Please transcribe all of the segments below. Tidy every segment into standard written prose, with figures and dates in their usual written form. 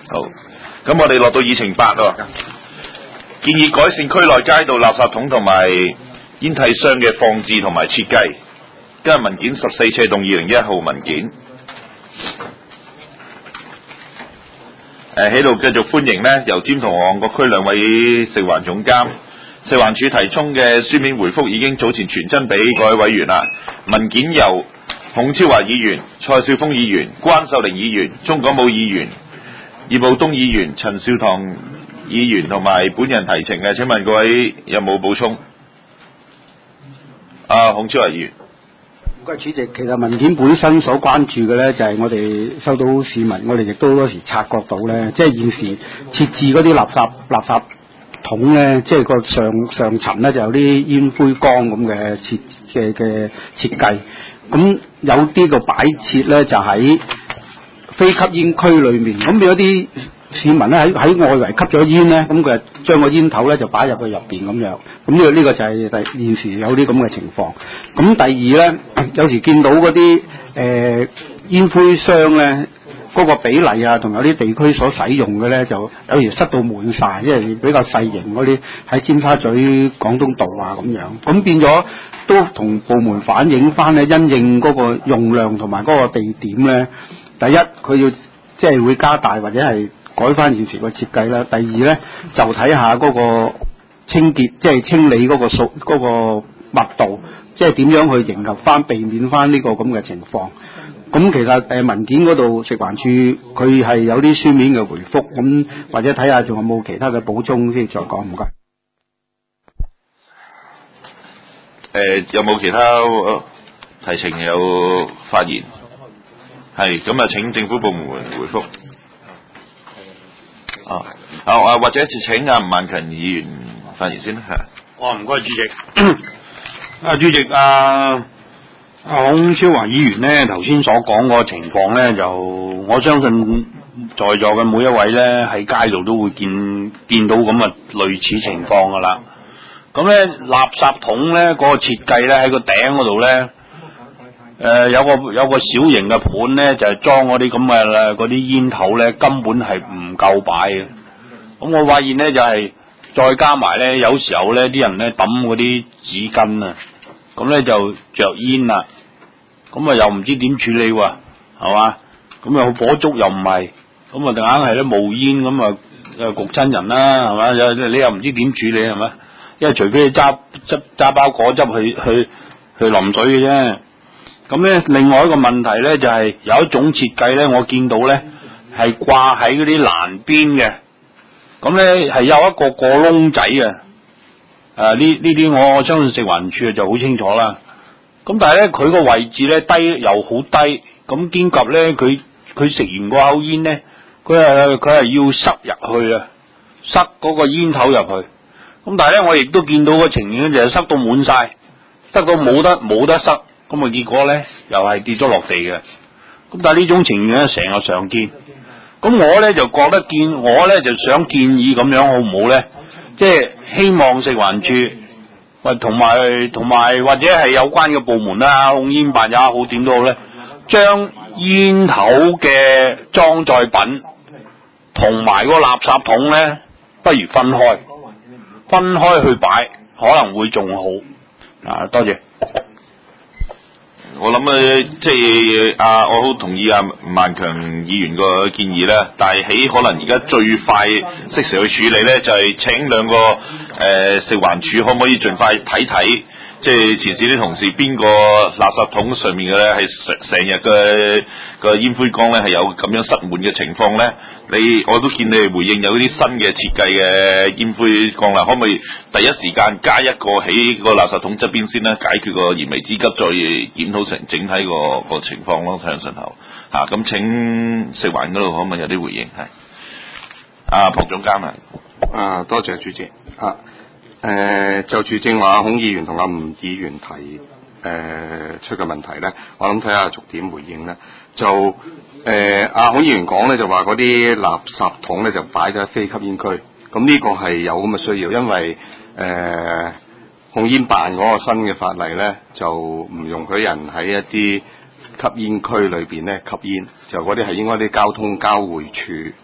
好，咁我哋落到議程8咯，建議改善區內街道垃圾桶同埋煙蒂箱嘅放置同埋設計。今日文件14/2021號文件。喺度繼續歡迎呢，由尖同旺角區兩位食環總監，食環署提供嘅書面回覆已經早前傳真俾各位委員啦。文件由孔超華議員、蔡少峰議員、關秀玲議員、鐘港武議員、葉傲東議員、陳少棠議員同埋本人提呈嘅，請問各位有冇補充？孔超華議員。 唔該，主席。其實文件本身所關注嘅咧，就係我哋收到市民，我哋亦都好多時察覺到咧，即係現時設置嗰啲垃圾桶咧，即係個上層咧就有啲煙灰缸咁嘅設計。咁有啲個擺設咧就喺非吸煙區裏面，咁有啲市民咧喺外圍吸咗煙咧，咁佢就將個煙頭咧就擺入去入邊咁樣。咁呢個就係現時有啲咁嘅情況。咁第二咧，有時見到嗰啲煙灰箱咧，嗰個比例啊，同有啲地區所使用嘅咧，就有時塞到滿晒，因為比較細型嗰啲喺尖沙咀廣東道啊咁樣。咁變咗都同部門反映翻咧，因應嗰個用量同埋嗰個地點咧，第一佢要即係會加大或者係改翻現時個設計啦。第二咧就睇下嗰個清潔，即係清理嗰個密度，即係點樣去迎合翻、避免翻呢個咁嘅情況。咁其實文件嗰度食環署佢係有啲書面嘅回覆，咁或者睇下仲有冇其他嘅補充先再講，唔該。 有冇其他提呈有發言？係咁啊，請政府部門回覆。或者請吳萬勤議員發言先啦。 唔該，主席。主席孔超華議員呢頭先所講個情況呢，就我相信在座嘅每一位呢喺街度都會見到咁嘅類似情況噶啦。咁呢垃圾桶呢嗰個設計呢喺個頂嗰度呢，有個小型嘅盤呢，就係裝嗰啲咁嘅嗰啲煙頭呢，根本係唔夠擺嘅。咁我發現呢，就係再加埋呢，有時候呢啲人呢抌嗰啲紙巾啊，咁呢就着煙啦，咁又唔知點處理喎，係嘛？咁又火燭又唔係，咁硬係咧冒煙咁焗親人啦，係嘛？你又唔知點處理係嘛？因為除非你揸包果汁去淋水嘅啫。咁咧另外一個問題咧就係有一種設計咧，我見到咧係掛喺嗰啲欄邊嘅。咁咧係有一個過窿仔啊！呢啲我相信食環署就好清楚啦。咁但係咧佢個位置咧低又好低，咁兼及咧佢食完個口煙咧，佢係要塞入去啊，塞嗰個煙頭入去。咁但係咧我亦都見到個情形咧就係塞到滿晒，塞到冇得塞，咁結果咧又係跌咗落地嘅。咁但係呢種情形咧成日常見。咁我咧就想建議咁樣好唔好咧？即係希望食環署同埋或者係有關嘅部門啦，控煙辦也好，點都好咧，將煙頭嘅裝載品同埋個垃圾桶咧，不如分開去擺，可能會仲好。多謝。 我諗即係我好同意吳萬強議員個建議咧，但係喺可能而家最快適時去處理咧，就係請兩個食環署可唔可以盡快睇睇，即係前線啲同事邊個垃圾桶上面嘅咧係成日嘅煙灰缸咧係有咁樣塞滿嘅情況咧？我都見你哋回應有啲新嘅設計嘅煙灰缸啦，可唔可以第一時間加一個喺個垃圾桶側邊先咧，解決個燃眉之急，再檢討成整體個情況咯，向上頭咁請食環嗰度可唔可以有啲回應？係龐總監多謝主席。就住正話孔議員同吳議員提出嘅問題咧，我諗睇下逐點回應咧。就孔議員講咧，就話嗰啲垃圾桶咧就擺咗喺非吸煙區，咁呢個係有咁嘅需要，因為控煙辦嗰個新嘅法例咧，就唔容許人喺一啲吸煙區裏邊咧吸煙，就嗰啲係應該啲交通交匯處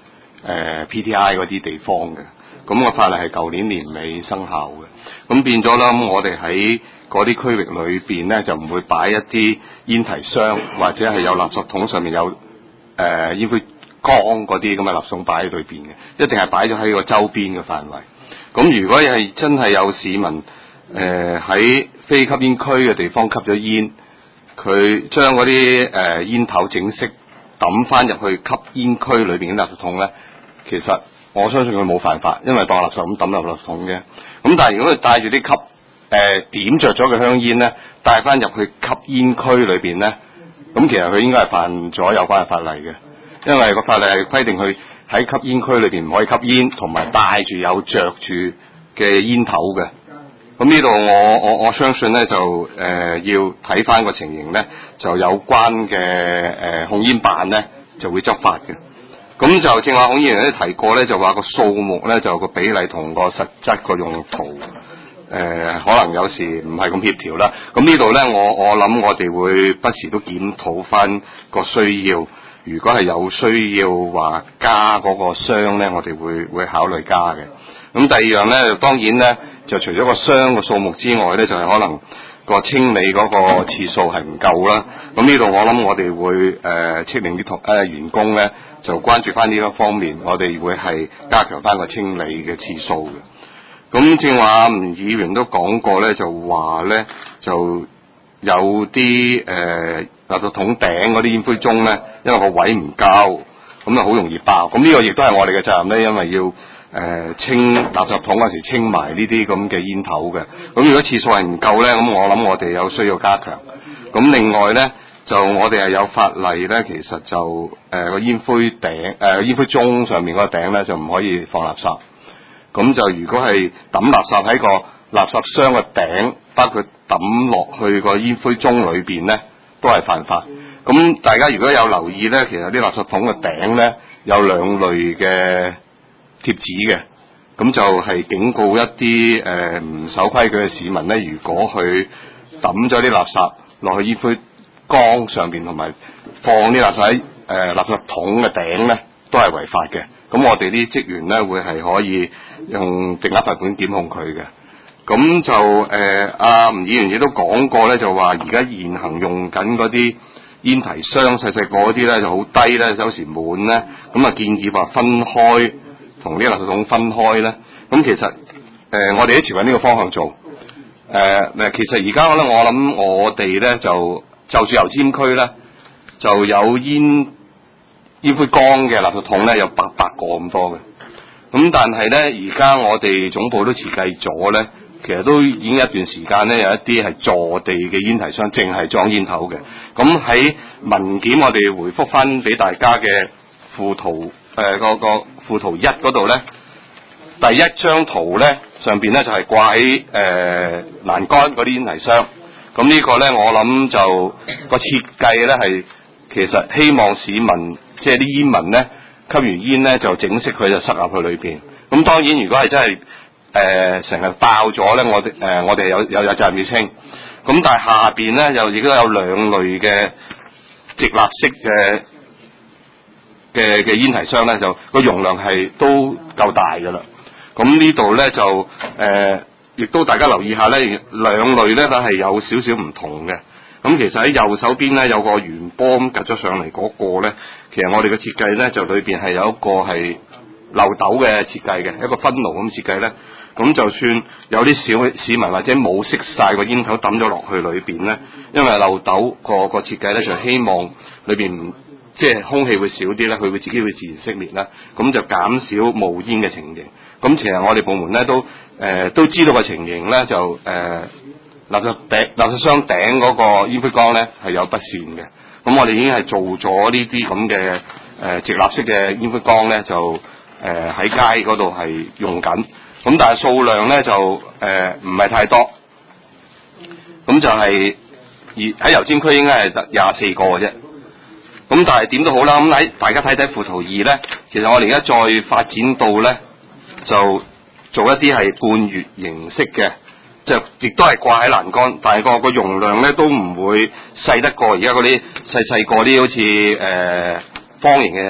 PTI 嗰啲地方嘅。咁個法例係舊年年尾生效嘅，咁變咗啦。咁我哋喺嗰啲區域裏邊咧，就唔會擺一啲煙提箱或者係有垃圾桶上面有煙灰缸嗰啲咁嘅垃圾桶擺喺裏邊嘅，一定係擺咗喺個周邊嘅範圍。咁如果係真係有市民喺非吸煙區嘅地方吸咗煙，佢將嗰啲煙頭整熄抌翻入去吸煙區裏邊嘅垃圾桶咧，其實我相信佢冇犯法，因為當垃圾咁抌入垃圾桶嘅。咁但係如果佢帶住啲點着咗嘅香煙咧，帶翻入去吸煙區裏邊咧，咁其實佢應該係犯咗有關嘅法例嘅，因為個法例係規定佢喺吸煙區裏邊唔可以吸煙，同埋帶住有着住嘅煙頭嘅。咁呢度我相信咧就要睇翻個情形咧，就有關嘅控煙辦咧就會執法嘅。咁就正話孔議員都提過咧，就話個數目咧就個比例同個實質個用途可能有時唔係咁協調啦。咁呢度咧我諗我哋會不時都檢討翻個需要。如果係有需要話加嗰個箱咧，我哋會考慮加嘅。咁第二樣咧，當然咧就除咗個箱個數目之外咧，就係可能個清理嗰個次數係唔夠啦。咁呢度我諗我哋會斥令啲員工咧就關注翻呢一方面，我哋會係加強翻個清理嘅次數嘅。咁正話吳議員都講過咧，就話咧就有啲垃圾桶頂嗰啲煙灰盅咧，因為個位唔夠，咁啊好容易爆。咁呢個亦都係我哋嘅責任咧，因為要清垃圾桶嗰時清埋呢啲咁嘅煙頭嘅。咁如果次數係唔夠咧，咁我諗我哋有需要加強。咁另外咧，就我哋係有法例咧，其實就個煙灰煙灰盅上面嗰個頂咧就唔可以放垃圾。咁就如果係抌垃圾喺個垃圾箱嘅頂，包括抌落去個煙灰盅裏邊咧，都係犯法。咁大家如果有留意咧，其實啲垃圾桶嘅頂咧有兩類嘅貼紙嘅，咁就係警告一啲唔守規矩嘅市民咧，如果佢抌咗啲垃圾落去煙灰缸上邊，同埋放啲垃圾喺垃圾桶嘅頂咧，都係違法嘅。咁我哋啲職員咧會係可以用定額罰款檢控佢嘅。咁就阿吳議員亦都講過咧，就話而家現行用緊嗰啲煙提箱細細個嗰啲咧就好低咧，有時滿咧，咁啊建議話分開同啲垃圾桶分開咧。咁其實我哋都朝緊呢個方向做。其實而家咧，我諗我哋咧就住油尖區咧，就有煙灰缸嘅垃圾桶咧有800個咁多嘅。咁但係咧，而家我哋總部都設計咗咧，其實都已經一段時間咧，有一啲係坐地嘅煙提箱，淨係裝煙頭嘅。咁喺文件我哋回覆翻俾大家嘅附圖個附圖1嗰度咧，第一張圖咧上邊咧就係掛喺欄杆嗰啲煙提箱。咁呢個咧我諗就個設計咧係其實希望市民即係啲煙民咧吸完煙咧就整熄佢就塞入去裏邊。咁當然如果係真係成日爆咗咧，我哋有責任要清。咁但係下邊咧又亦都有兩類嘅直立式嘅煙提箱咧，就個容量係都夠大噶啦。咁呢度咧就亦都大家留意下咧，兩類咧都係有少少唔同嘅。咁其實喺右手邊咧有個圓波咁趌咗上嚟嗰個咧，其實我哋嘅設計咧就裏邊係有一個係漏斗嘅設計嘅，一個分爐咁設計咧。咁就算有啲市民或者冇熄晒個煙頭抌咗落去裏邊咧，因為漏斗個設計咧就希望裏邊即係空氣會少啲咧，佢會自己會自然熄滅啦，咁就減少冒煙嘅情形。咁其實我哋部門咧都知道個情形咧，就垃圾箱頂嗰個煙灰缸咧係有不善嘅。咁我哋已經係做咗呢啲咁嘅直立式嘅煙灰缸咧，就喺街嗰度係用緊。咁但係數量咧就唔係太多。咁就係喺油尖區應該係得24個嘅啫。咁但係點都好啦，咁喺大家睇睇附圖2咧，其實我哋而家再發展到咧，就做一啲係半月形式嘅，就亦都係掛喺欄杆，但係個容量咧都唔會細得過而家嗰啲細個啲好似方形嘅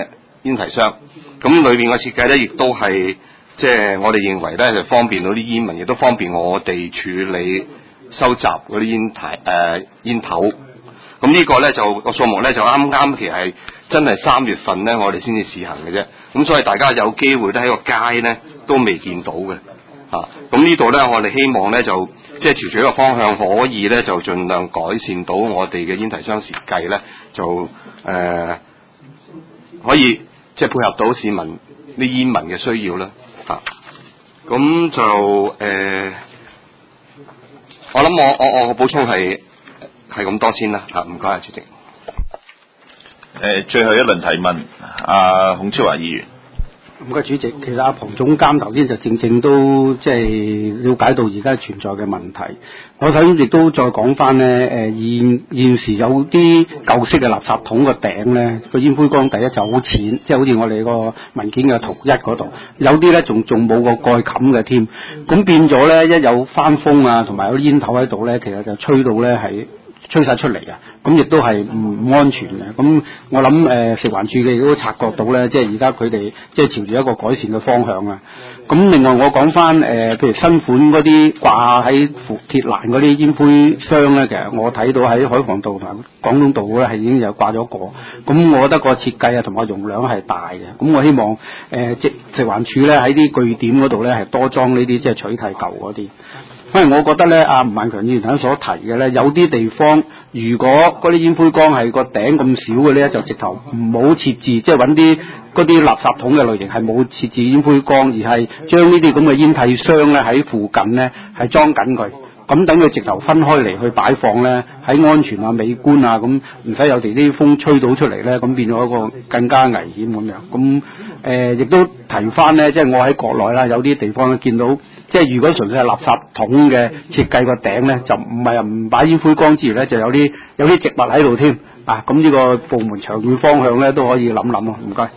煙提箱，咁裏邊嘅設計咧亦都係即係我哋認為咧就方便到啲煙民，亦都方便我哋處理收集嗰啲煙頭。咁呢個咧就個數目咧就啱其實係真係3月份咧我哋先至試行嘅啫，咁所以大家有機會咧喺個街咧都未見到嘅。咁呢度咧我哋希望咧就即係朝住一個方向可以咧就盡量改善到我哋嘅煙提箱設計咧，就可以即係配合到市民啲煙民嘅需要啦。咁就我諗我補充係咁多先啦。唔該主席。 最後一輪提問，孔超華議員。 唔該主席，其實阿龐總監頭先就正都即係了解到而家存在嘅問題。我首先亦都再講翻咧，現時有啲舊式嘅垃圾桶個頂咧，個煙灰缸第一就好淺，即係好似我哋個文件嘅圖1嗰度，有啲咧仲冇個蓋冚嘅添，咁變咗咧一有翻風啊，同埋有啲煙頭喺度咧，其實就吹到咧係吹晒出嚟啊！咁亦都係唔安全嘅。咁我諗食環署嘅亦都察覺到咧，即係而家佢哋即係朝住一個改善嘅方向啊。咁另外我講翻譬如新款嗰啲掛喺鐵欄嗰啲煙灰箱咧，其實我睇到喺海防道同埋廣東道咧係已經有掛咗個。咁我覺得個設計啊同埋容量係大嘅。咁我希望食環署咧喺啲據點嗰度咧係多裝呢啲即係取替舊嗰啲。因為我覺得咧，吳萬強議員頭先所提嘅咧，有啲地方如果嗰啲煙灰缸係個頂咁少嘅咧，就直頭唔好設置，即係揾啲嗰啲垃圾桶嘅類型係冇設置煙灰缸，而係將呢啲咁嘅煙蒂箱咧喺附近咧係裝緊佢，咁等佢直頭分開嚟去擺放咧，喺安全啊、美觀啊，咁唔使有時啲風吹到出嚟咧，咁變咗一個更加危險咁樣。咁亦都提翻咧，即係我喺國內啦，有啲地方咧見到。即係如果純粹係垃圾桶嘅設計個頂咧，就唔擺煙灰缸之餘咧，就有啲植物喺度添啊！咁呢個部門長遠方向咧都可以諗諗咯。唔該。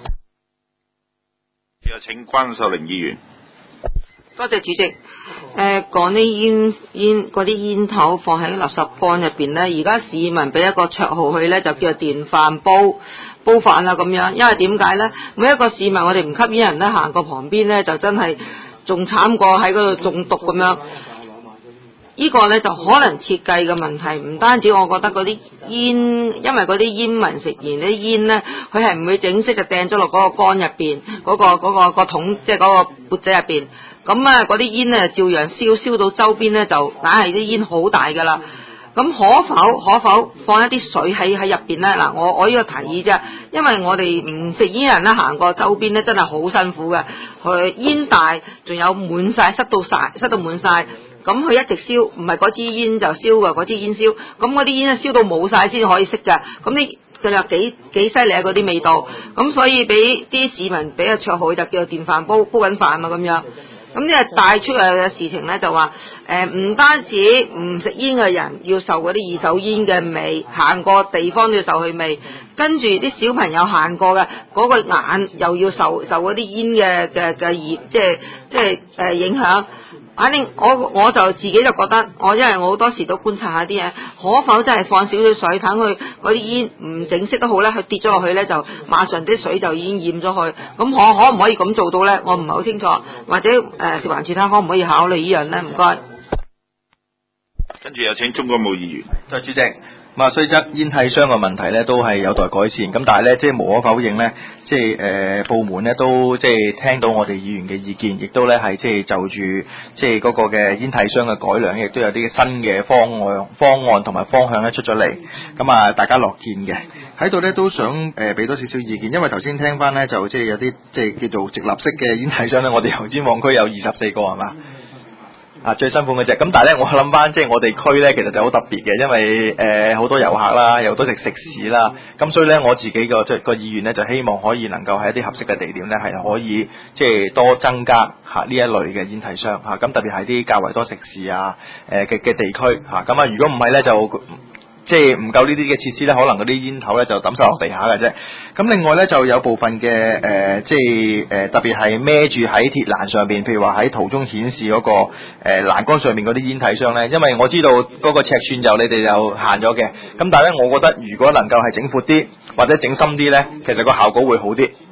有請關秀玲議員。 多謝主席。講啲嗰啲煙頭放喺垃圾缸入邊咧，而家市民俾一個綽號佢咧，就叫做電飯煲飯啊咁樣。因為點解咧？每一個市民我哋唔吸煙人咧行過旁邊咧，就真係。仲慘過喺嗰度中毒咁樣，呢個呢就可能設計嘅問題，唔單止我覺得嗰啲煙，因為嗰啲煙民食完啲煙呢，佢係唔會整色就掟咗落嗰個缸入邊，嗰個桶即係嗰個缽仔入邊，咁啊嗰啲煙呢照樣燒到周邊呢，就硬係啲煙好大㗎啦。咁可否放一啲水喺入邊咧？嗱，我呢個提議啫，因為我哋唔食煙人咧行過周邊咧，真係好辛苦嘅。佢煙大，仲有滿晒，塞到滿晒。咁佢一直燒，唔係嗰支煙就燒㗎，嗰支煙燒。咁嗰啲煙咧燒到冇晒先可以熄㗎。咁你就有幾犀利啊！嗰啲味道。咁所以俾啲市民俾個綽號就叫做電飯煲緊飯啊咁樣。咁呢個帶出嚟嘅事情咧，就話唔單止唔食煙嘅人要受嗰啲二手煙嘅味，行過地方都要受佢味，跟住啲小朋友行過嘅嗰個眼又要受嗰啲煙嘅即係影響。反正我就自己就覺得，因為我好多時都觀察下啲嘢，可否真係放少少水，等佢嗰啲煙唔整色都好咧，佢跌咗落去咧就馬上啲水就已經染咗佢。咁可唔可以咁做到咧？我唔係好清楚，或者食環署睇下可唔可以考慮呢樣咧？唔該。 跟住有請鍾國武議員。 多謝主席。雖則煙蒂箱嘅問題咧都係有待改善，咁但係咧即係無可否認咧，即係部門咧都即係聽到我哋議員嘅意見，亦都咧係即係就住即係嗰個嘅煙蒂箱嘅改良，亦都有啲新嘅方案同埋方向咧出咗嚟，咁大家樂見嘅。喺度咧都想俾多少少意見，因為頭先聽翻咧就即係有啲即係叫做直立式嘅煙蒂箱咧，我哋油尖旺區有24個係嘛？最新款嗰隻，咁但係咧，我諗翻即係我哋區咧，其實就好特別嘅，因為好多遊客啦，又多食肆啦，咁所以咧我自己個意願咧就希望可以能夠喺一啲合適嘅地點咧係可以即係多增加呢一類嘅煙蒂箱咁特別係啲較為多食肆嘅地區咁如果唔係咧就。即係唔夠呢啲嘅設施咧，可能嗰啲煙頭咧就抌晒落地下嘅啫。咁另外咧就有部分嘅特別係孭住喺鐵欄上邊，譬如話喺圖中顯示嗰個欄杆上面嗰啲煙蒂箱咧，因為我知道嗰個尺寸就你哋有限咗嘅。咁但係咧，我覺得如果能夠係整闊啲或者整深啲咧，其實個效果會好啲。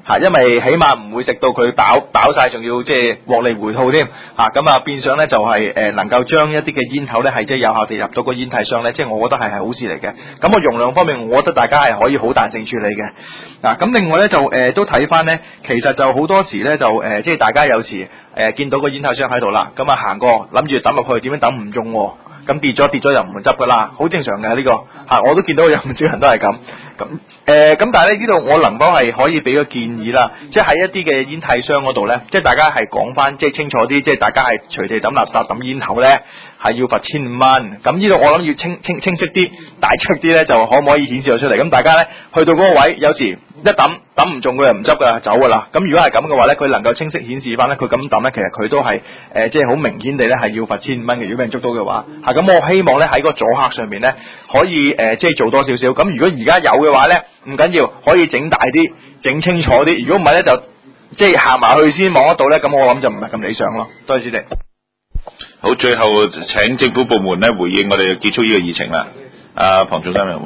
因為起碼唔會食到佢飽晒，仲要即係獲利回吐添咁啊變相咧就係能夠將一啲嘅煙頭咧係即係有效地入到個煙蒂箱咧，即係我覺得係好事嚟嘅。咁個容量方面，我覺得大家係可以好彈性處理嘅。咁另外咧就都睇翻咧，其實就好多時咧就即係大家有時見到個煙頭箱喺度啦，咁啊行過諗住抌落去，點樣抌唔中喎？咁跌咗又唔會執噶啦，好正常嘅呢個我都見到有唔少人都係咁。咁但係咧呢度我能否係可以俾個建議啦，即係喺一啲嘅煙蒂箱嗰度咧，即係大家係講翻即係清楚啲，即係大家係隨地抌垃圾抌煙頭咧係要罰1500蚊。咁呢度我諗要清晰啲、大出啲咧，就可唔可以顯示到出嚟？咁大家咧去到嗰個位，有時一抌唔中佢又唔執噶，走噶啦。咁如果係咁嘅話咧，佢能夠清晰顯示翻咧，佢咁抌咧，其實佢都係即係好明顯地咧係要罰1500蚊嘅。如果俾人捉到嘅話，咁我希望咧喺個阻嚇上面咧可以即係做多少少。咁如果而家有嘅話咧，唔緊要，可以整大啲、整清楚啲。如果唔係咧，就即係行埋去先望得到咧，咁我諗就唔係咁理想咯。多謝主席。 好，最後請政府部門咧回應我哋結束呢個議程啦。龐總監有冇？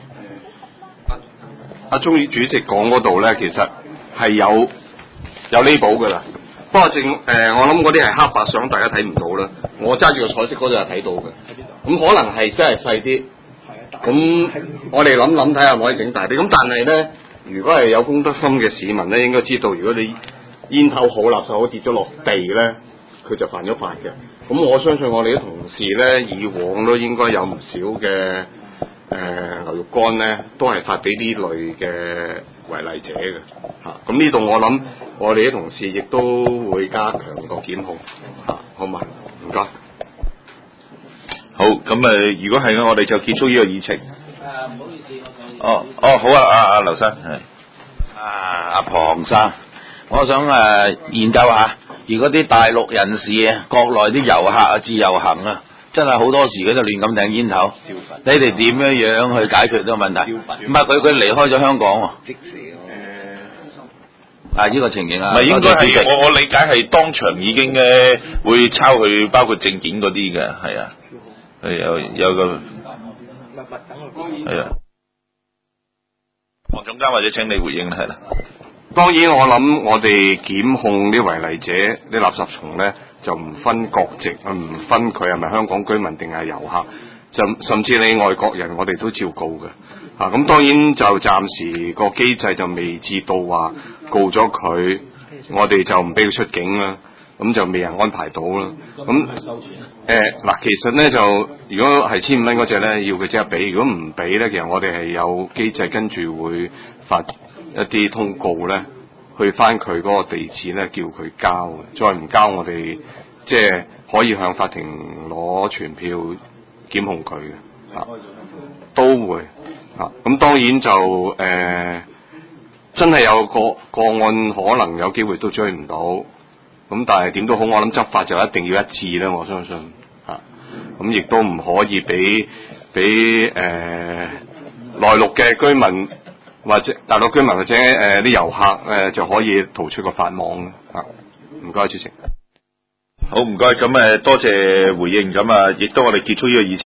阿鍾主席講嗰度咧，其實係有呢寶噶啦。不過我諗嗰啲係黑白相，大家睇唔到啦。我揸住個彩色嗰度係睇到嘅。咁可能係真係細啲。咁我哋諗睇下可以整大啲。咁但係咧，如果係有公德心嘅市民咧，應該知道，如果你煙頭好、垃圾好跌咗落地咧，佢就犯咗法嘅。咁我相信我哋啲同事咧，以往都應該有唔少嘅牛肉乾咧，都係發俾呢類嘅違例者嘅嚇。咁呢度我諗，我哋啲同事亦都會加強個檢控嚇，好嘛？唔該。 好，咁如果係我哋就結束呢個議程。 唔好意思， 好啊，阿劉生係。 阿龐生，我想研究下，如果啲大陸人士國內啲遊客自由行真係好多時佢就亂咁掟煙頭，你哋點樣去解決呢個問題？唔係佢離開咗香港喎。呢個情形啊， 唔係應該係我理解係當場已經會抄佢，包括證件嗰啲嘅，係啊，有個係啊。黃總監或者請你回應係啦。 當然我諗我哋檢控啲違例者、啲垃圾蟲咧，就唔分國籍，唔分佢係咪香港居民定係遊客，甚至你外國人，我哋都照告嘅。咁當然就暫時個機制就未至到話告咗佢，我哋就唔俾佢出境啦。咁就未人安排到啦。咁其實咧就如果係1500蚊嗰隻咧，要佢即刻俾。如果唔俾咧，其實我哋係有機制跟住會發一啲通告咧，去翻佢嗰個地址咧，叫佢交。再唔交，我哋即係可以向法庭攞傳票檢控佢嘅。都會咁當然就真係有個案可能有機會都追唔到。咁但係點都好，我諗執法就一定要一致啦，我相信咁亦都唔可以俾內陸嘅居民或者大陸居民或者啲遊客就可以逃出個法網唔該主席。 好，唔該，咁多謝回應，咁亦都我哋結束呢個議程。